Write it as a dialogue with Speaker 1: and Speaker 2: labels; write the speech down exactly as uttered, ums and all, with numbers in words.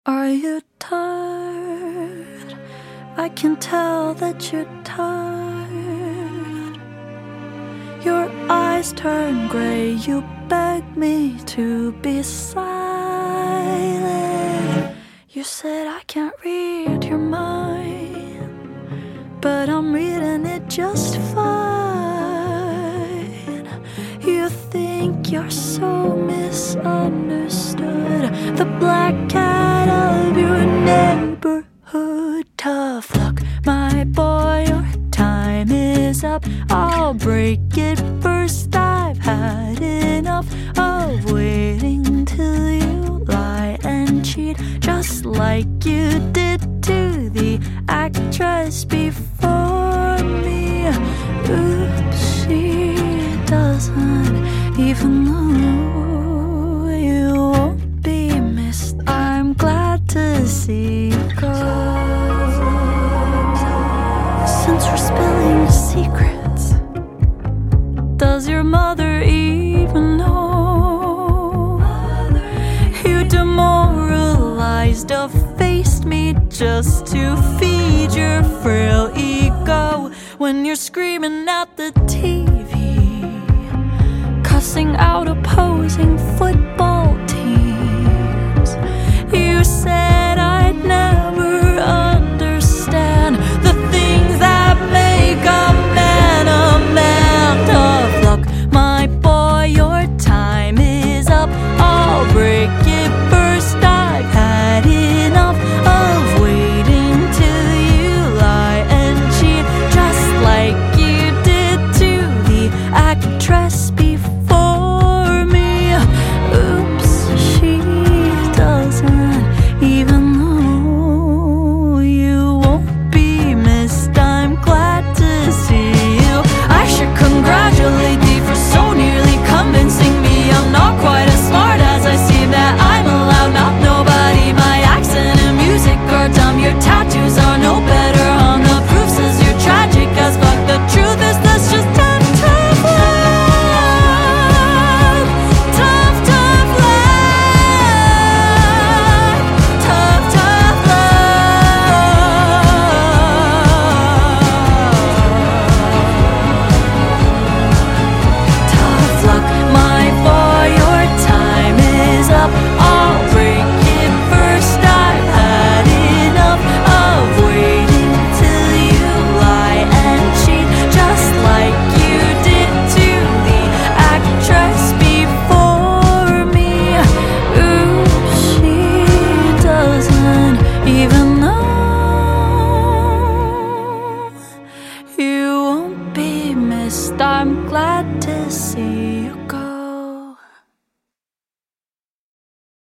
Speaker 1: Are you tired? I can tell that you're tired. Your eyes turn gray, you beg me to be silent. You said I can't read your mind, but I'm reading it just fine. You think you're so misunderstood, the black cat of your neighborhood. Tough luck, my boy, your time is up. I'll break it first. I've had enough of waiting till you lie and cheat, just like you did to the actress before me. Oops, she doesn't even know you won't be missed. I'm glad to see you go. Since we're spilling secrets, does your mother even know? You demoralized, effaced me just to feed your frail ego. When you're screaming at the T V, cussing out opposing football teams, you said I'd never understand the things that make a man a man. Tough luck, my boy, your time is up. I'll break it first. I've had enough of waiting till you lie and cheat, just like you did to the actress before me. Oops, she doesn't even know you won't be missed. I'm glad to see you. I should congratulate thee for so nearly convincing me I'm not quite as smart as I seem, that I'm allowed, not nobody. My accent and music are dumb. Your tattoos are no better on the proof says you're tragic as fuck. The truth is that's just tough, tough love. Tough, tough love. Tough, tough love. Tough luck, my boy, your time is up. I'll break it first. I've had enough of waiting till you lie and cheat, just like you did to the actress before me. Ooh, she doesn't even know you won't be missed. I'm glad to see you